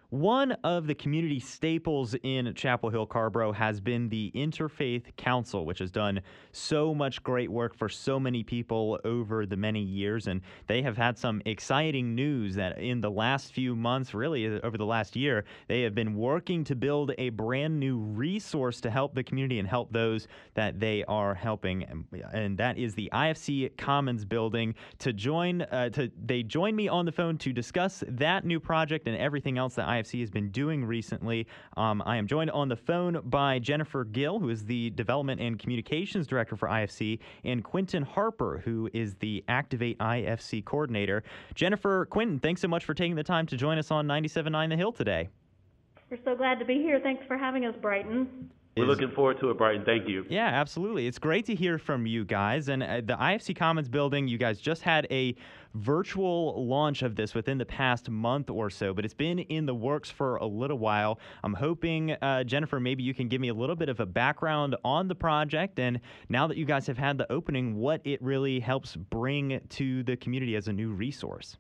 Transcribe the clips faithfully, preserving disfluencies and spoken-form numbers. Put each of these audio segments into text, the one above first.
One of the community staples in Chapel Hill Carborough has been the Interfaith Council, which has done so much great work for so many people over the many years. And they have had some exciting news that in the last few months, really uh, over the last year, they have been working to build a brand new resource to help the community and help those that they are helping. And, and that is the I F C Commons building. To join, uh, to they joined me on the phone to discuss that new project and everything else that I F C has been doing recently. Um, I am joined on the phone by Jennifer Gill, who is the Development and Communications Director for I F C, and Quentin Harper, who is the Activate I F C Coordinator. Jennifer, Quentin, thanks so much for taking the time to join us on ninety-seven point nine The Hill today. We're so glad to be here. Thanks for having us, Brighton. We're looking forward to it, Brighton. Thank you. Yeah, absolutely. It's great to hear from you guys. And uh, the I F C Commons building, you guys just had a virtual launch of this within the past month or so, but it's been in the works for a little while. I'm hoping, uh, Jennifer, maybe you can give me a little bit of a background on the project, and now that you guys have had the opening, what it really helps bring to the community as a new resource.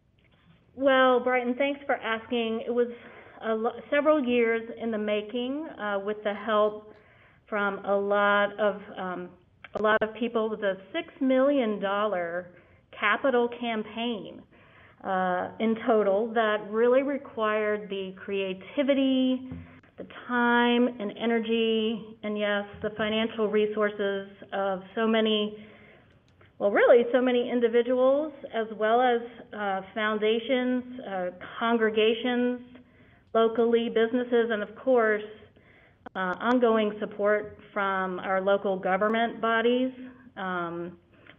Well, Brighton, thanks for asking. It was a lo- several years in the making, uh, with the help from a lot of um, a lot of people. It was a six million dollar capital campaign uh, in total that really required the creativity, the time and energy, and yes, the financial resources of so many, well, really so many individuals, as well as uh, foundations, uh, congregations, locally, businesses, and of course, uh, ongoing support from our local government bodies. Um,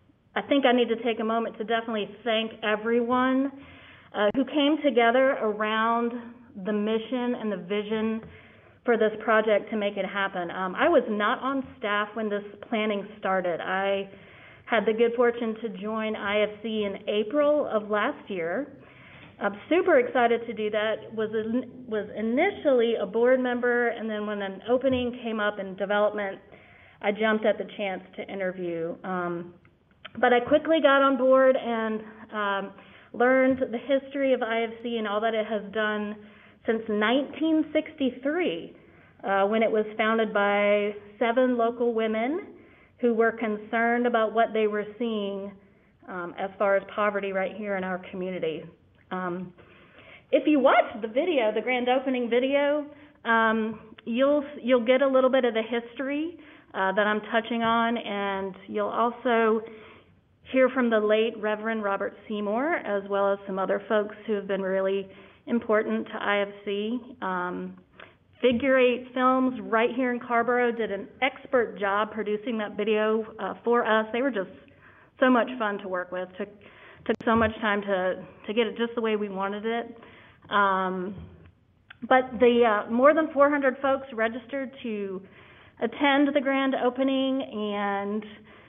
I think I need to take a moment to definitely thank everyone uh, who came together around the mission and the vision for this project to make it happen. Um, I was not on staff when this planning started. I had the good fortune to join I F C in April of last year. I'm super excited to do that. Was was initially a board member, and then when an opening came up in development, I jumped at the chance to interview. Um, but I quickly got on board and um, learned the history of I F C and all that it has done since nineteen sixty-three, uh, when it was founded by seven local women who were concerned about what they were seeing um, as far as poverty right here in our community. Um, if you watch the video, the grand opening video, um, you'll you'll get a little bit of the history uh, that I'm touching on, and you'll also hear from the late Reverend Robert Seymour, as well as some other folks who have been really important to I F C. Um, Figure Eight Films right here in Carborough did an expert job producing that video uh, for us. They were just so much fun to work with. Took took so much time to to get it just the way we wanted it. Um, but the uh, more than four hundred folks registered to attend the grand opening, and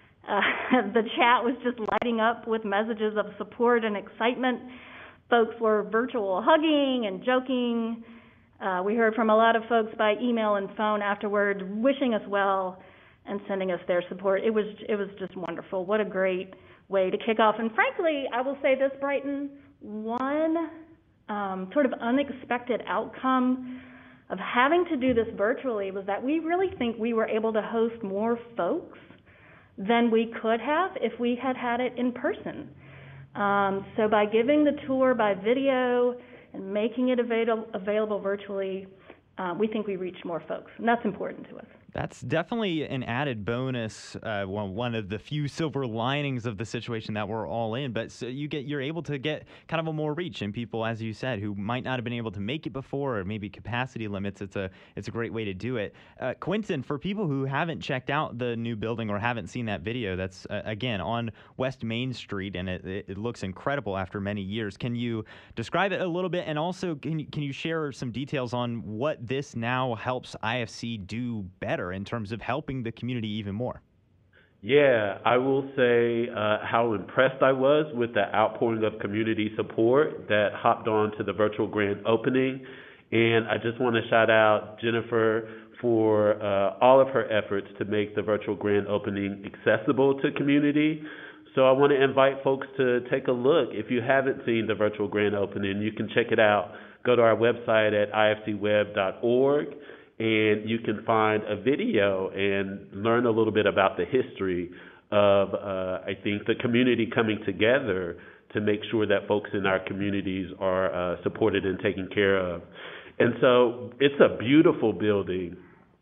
uh, the chat was just lighting up with messages of support and excitement. Folks were virtual hugging and joking. Uh, we heard from a lot of folks by email and phone afterward, wishing us well and sending us their support. It was it was just wonderful. What a great way to kick off. And frankly, I will say this, Brighton, one um, sort of unexpected outcome of having to do this virtually was that we really think we were able to host more folks than we could have if we had had it in person. Um, so by giving the tour by video and making it avail- available virtually, uh, we think we reached more folks, and that's important to us. That's definitely an added bonus, uh, one, one of the few silver linings of the situation that we're all in. But so you get, you're able to get kind of a more reach, and people, as you said, who might not have been able to make it before, or maybe capacity limits. It's a it's a great way to do it. Uh, Quentin, for people who haven't checked out the new building or haven't seen that video, that's uh, again on West Main Street, and it, it looks incredible after many years. Can you describe it a little bit, and also can you, can you share some details on what this now helps I F C do better in terms of helping the community even more? Yeah, I will say uh, how impressed I was with the outpouring of community support that hopped on to the virtual grand opening. And I just want to shout out Jennifer for uh, all of her efforts to make the virtual grand opening accessible to community. So I want to invite folks to take a look. If you haven't seen the virtual grand opening, you can check it out go to our website at I F C web dot org, and you can find a video and learn a little bit about the history of, uh, I think, the community coming together to make sure that folks in our communities are uh, supported and taken care of. And so it's a beautiful building.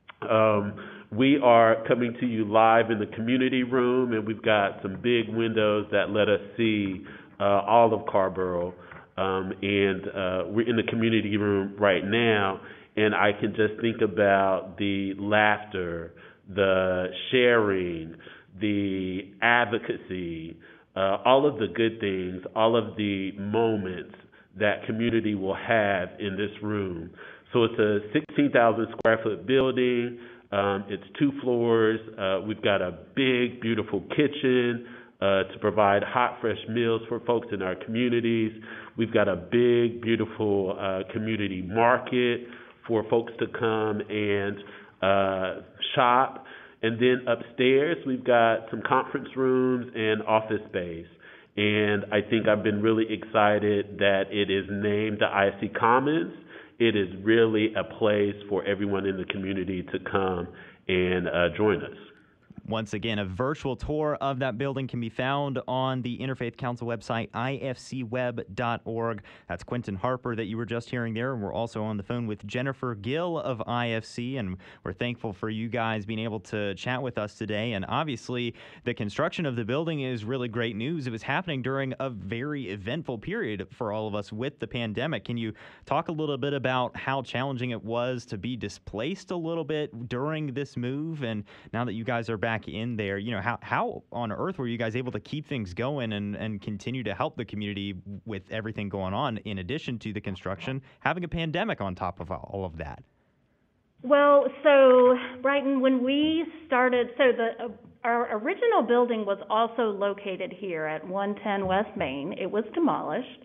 Um, we are coming to you live in the community room, and we've got some big windows that let us see uh, all of Carrboro. Um, and uh, we're in the community room right now, and I can just think about the laughter, the sharing, the advocacy, uh, all of the good things, all of the moments that community will have in this room. So it's a sixteen thousand square foot building. Um, it's two floors. Uh, we've got a big, beautiful kitchen uh, to provide hot, fresh meals for folks in our communities. We've got a big, beautiful uh, community market for folks to come and uh, shop. And then upstairs, we've got some conference rooms and office space. And I think I've been really excited that it is named the I F C Commons. It is really a place for everyone in the community to come and uh, join us. Once again, a virtual tour of that building can be found on the Interfaith Council website, I F C web dot org. That's Quentin Harper that you were just hearing there. And we're also on the phone with Jennifer Gill of I F C, and we're thankful for you guys being able to chat with us today. And obviously, the construction of the building is really great news. It was happening during a very eventful period for all of us with the pandemic. Can you talk a little bit about how challenging it was to be displaced a little bit during this move? And now that you guys are back in there, you know, how how on earth were you guys able to keep things going and, and continue to help the community with everything going on, in addition to the construction, having a pandemic on top of all of that? Well, so, Brighton, when we started, so the uh, our original building was also located here at one ten West Main. It was demolished.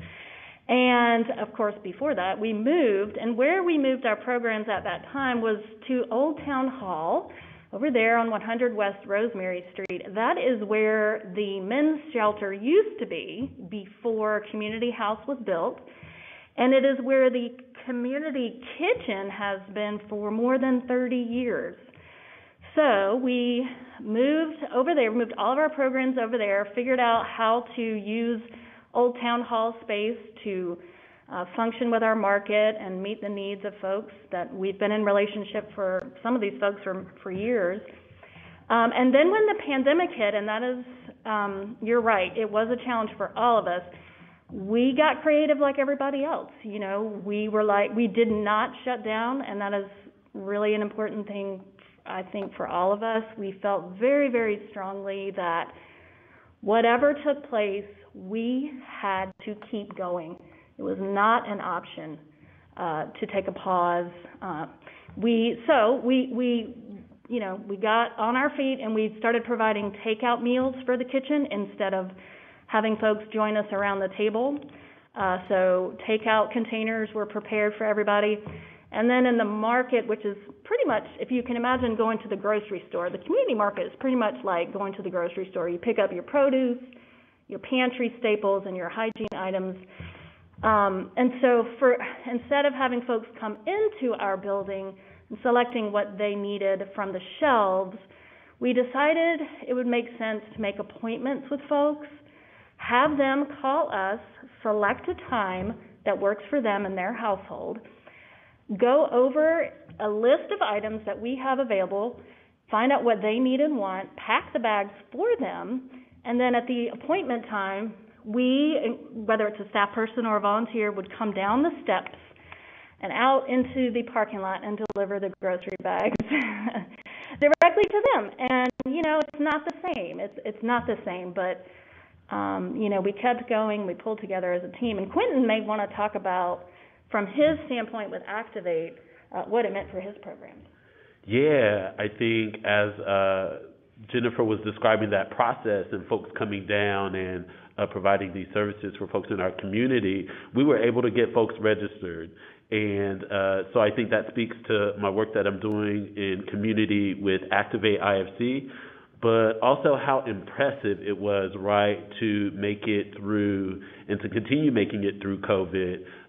And, of course, before that, we moved. And where we moved our programs at that time was to Old Town Hall, over there on one hundred West Rosemary Street. That is where the men's shelter used to be before Community House was built. And it is where the community kitchen has been for more than thirty years. So we moved over there, moved all of our programs over there, figured out how to use Old Town Hall space to Uh, function with our market and meet the needs of folks that we've been in relationship for, some of these folks for, for years. Um, and then when the pandemic hit, and that is, um, you're right, it was a challenge for all of us, we got creative like everybody else. You know, we were like, we did not shut down, and that is really an important thing, I think, for all of us. We felt very, very strongly that whatever took place, we had to keep going. It was not an option uh, to take a pause. Uh, we so we we you know we got on our feet and we started providing takeout meals for the kitchen instead of having folks join us around the table. Uh, so takeout containers were prepared for everybody. And then in the market, which is pretty much, if you can imagine going to the grocery store, the community market is pretty much like going to the grocery store. You pick up your produce, your pantry staples, and your hygiene items. Um, and so for instead of having folks come into our building and selecting what they needed from the shelves, we decided it would make sense to make appointments with folks, have them call us, select a time that works for them and their household, go over a list of items that we have available, find out what they need and want, pack the bags for them, and then at the appointment time, we, whether it's a staff person or a volunteer, would come down the steps and out into the parking lot and deliver the grocery bags directly to them. And, you know, it's not the same. It's it's not the same, but, um, you know, we kept going. We pulled together as a team. And Quentin may want to talk about, from his standpoint with Activate, uh, what it meant for his program. Yeah, I think as uh, Jennifer was describing that process and folks coming down and uh, providing these services for folks in our community, we were able to get folks registered. And uh, so I think that speaks to my work that I'm doing in community with Activate I F C, but also how impressive it was, right, to make it through and to continue making it through COVID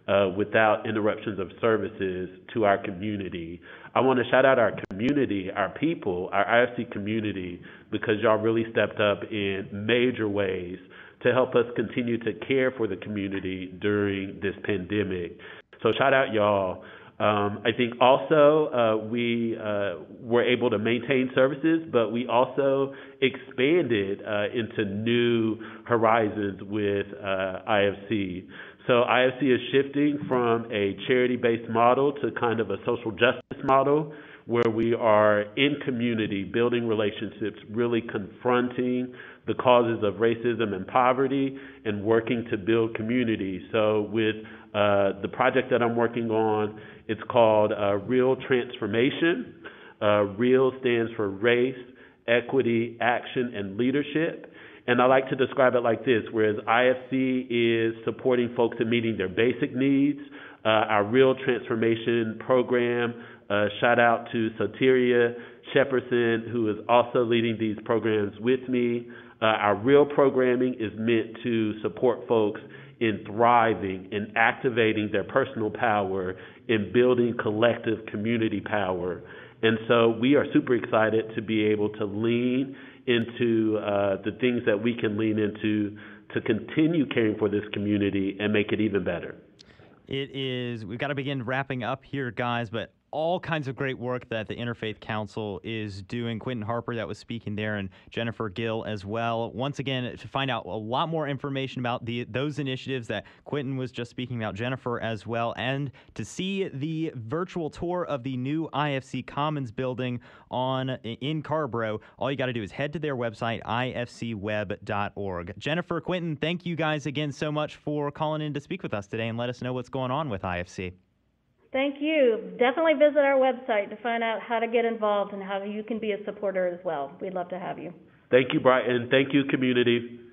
uh, without interruptions of services to our community. I want to shout out our community, our people, our I F C community, because y'all really stepped up in major ways to help us continue to care for the community during this pandemic. So shout out y'all. Um, I think also uh, we uh, were able to maintain services, but we also expanded uh, into new horizons with uh, I F C. So I F C is shifting from a charity-based model to kind of a social justice model where we are in community, building relationships, really confronting the causes of racism and poverty and working to build community. So with uh, the project that I'm working on, it's called uh, Real Transformation. Uh, REAL stands for Race, Equity, Action, and Leadership. And I like to describe it like this, whereas I F C is supporting folks in meeting their basic needs, uh, our Real Transformation program, uh, shout out to Soteria Shepperson, who is also leading these programs with me. Uh, our Real programming is meant to support folks in thriving and activating their personal power in building collective community power. And so we are super excited to be able to lean into uh, the things that we can lean into to continue caring for this community and make it even better. It is, we've got to begin wrapping up here, guys, but all kinds of great work that the Interfaith Council is doing. Quentin Harper that was speaking there, and Jennifer Gill as well. Once again, to find out a lot more information about the those initiatives that Quentin was just speaking about, Jennifer as well, and to see the virtual tour of the new I F C Commons building on in Carrboro, all you got to do is head to their website, I F C web dot org. Jennifer, Quentin, thank you guys again so much for calling in to speak with us today and let us know what's going on with I F C. Thank you. Definitely visit our website to find out how to get involved and how you can be a supporter as well. We'd love to have you. Thank you, Brighton. Thank you, community.